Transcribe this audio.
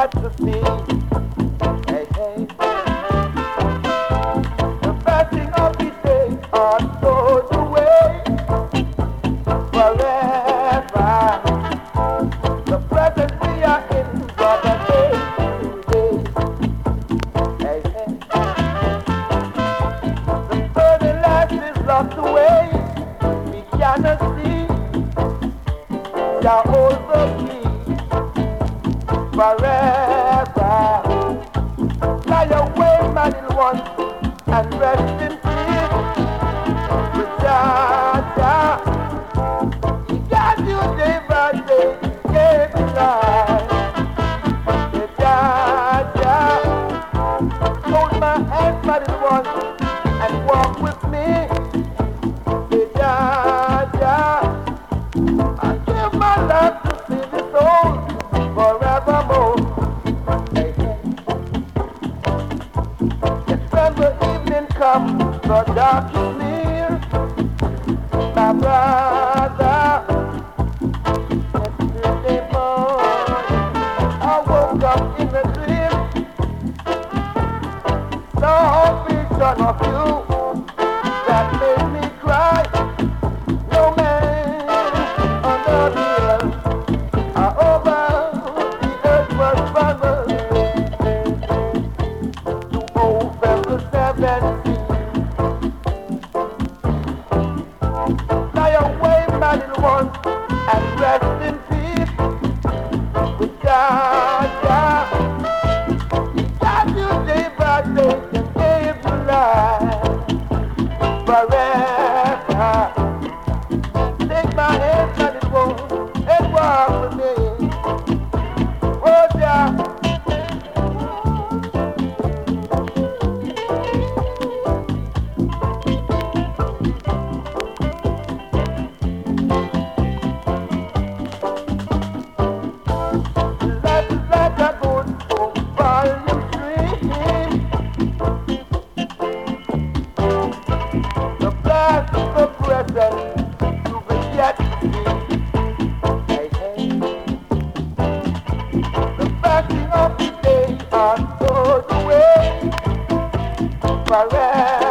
yet to see. Hey, hey. The blessing of the day are stored away forever. The present we are in for the day to day. Hey, hey. The burden last is lost away. We cannot see. Shall hold the key forever. Fly away, my little one, and rest in peace. With Jah, Jah, He got you day by day, He gave you life. With Jah, Jah, hold my hand, my little one, and walk with me. With Jah, Jah, I give my love to save his soul forevermore. Hey, hey. Yes, when the evening comes, the dark is near. My brother, yesterday morning, I woke up in a dream. Saw a vision of you that made me cry. No man under the earth, over the earth was bundled to open the seven seas. Fly away, my little one, and rest in peace with Jah, Jah. He got you day by day and gave you life forever. Take my hand, my little one, and walk with me. Oh, Jah. Life is like a good book, volume 3. The past, the present, you will yet see. Hey, hey. The passing of the day are stored away forever.